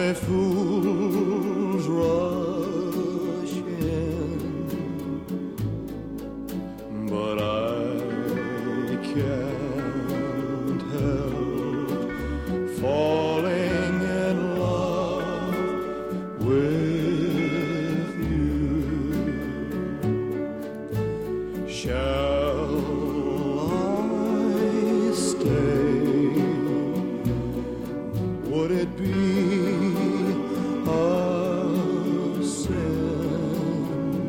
Only fools rush in, but I can't help falling in love with you. Shall I stay? Would it be a sin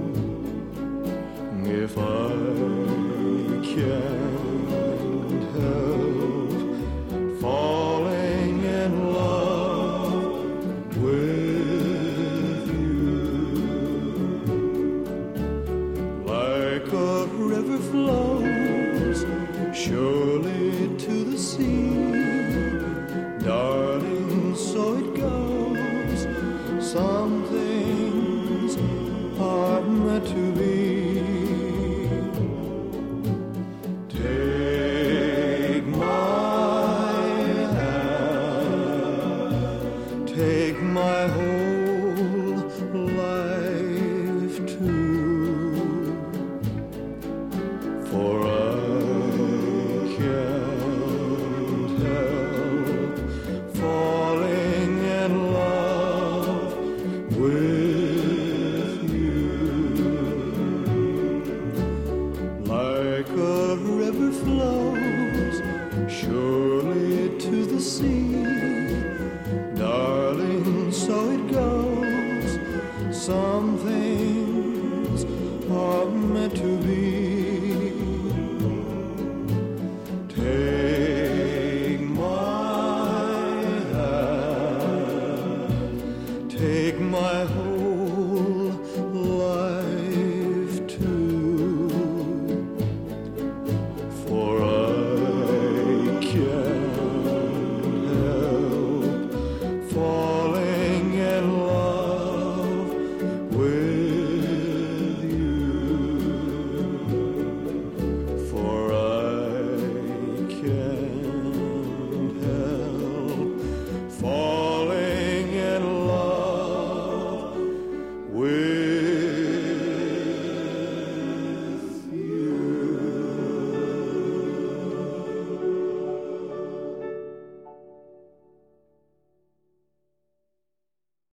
if I can't help falling in love with you? Like a river flows surely to the sea, darling, so it goes. Some things are meant to be. Take my hand, take my whole life too, for I can't help falling in love with you. Like a river flows surely to the sea, darling, so it goes. Some things are meant to be. Take my hand, take my